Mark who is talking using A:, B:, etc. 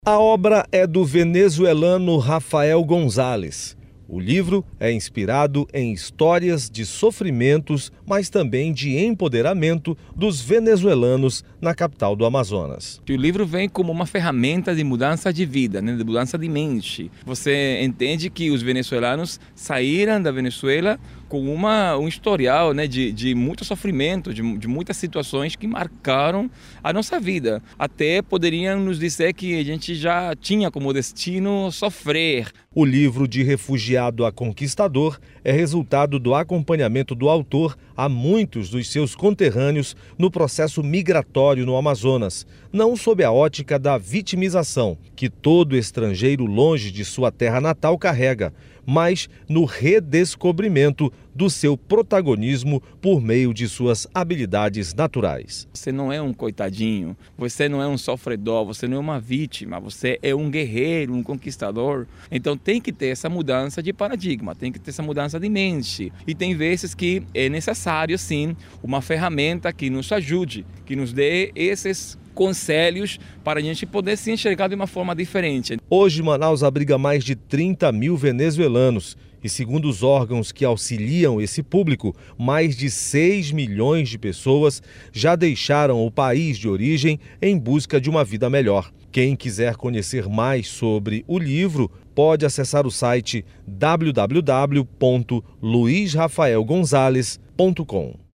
A: A obra é do venezuelano Rafael González. O livro é inspirado em histórias de sofrimentos, mas também de empoderamento dos venezuelanos na capital do Amazonas.
B: O livro vem como uma ferramenta de mudança de vida, de mudança de mente. Você entende que os venezuelanos saíram da Venezuela com um historial de muito sofrimento, de muitas situações que marcaram a nossa vida. Até poderiam nos dizer que a gente já tinha como destino sofrer.
A: O livro De Refugiado a Conquistador é resultado do acompanhamento do autor a muitos dos seus conterrâneos no processo migratório no Amazonas, não sob a ótica da vitimização, que todo estrangeiro longe de sua terra natal carrega, mas no redescobrimento do seu protagonismo por meio de suas habilidades naturais.
B: Você não é um coitadinho, você não é um sofredor, você não é uma vítima, você é um guerreiro, um conquistador. Então tem que ter essa mudança de paradigma, tem que ter essa mudança de mente. E tem vezes que é necessário, sim, uma ferramenta que nos ajude, que nos dê esses conselhos para a gente poder se enxergar de uma forma diferente.
A: Hoje, Manaus abriga mais de 30 mil venezuelanos e, segundo os órgãos que auxiliam esse público, mais de 6 milhões de pessoas já deixaram o país de origem em busca de uma vida melhor. Quem quiser conhecer mais sobre o livro pode acessar o site www.luizrafaelgonzalez.com.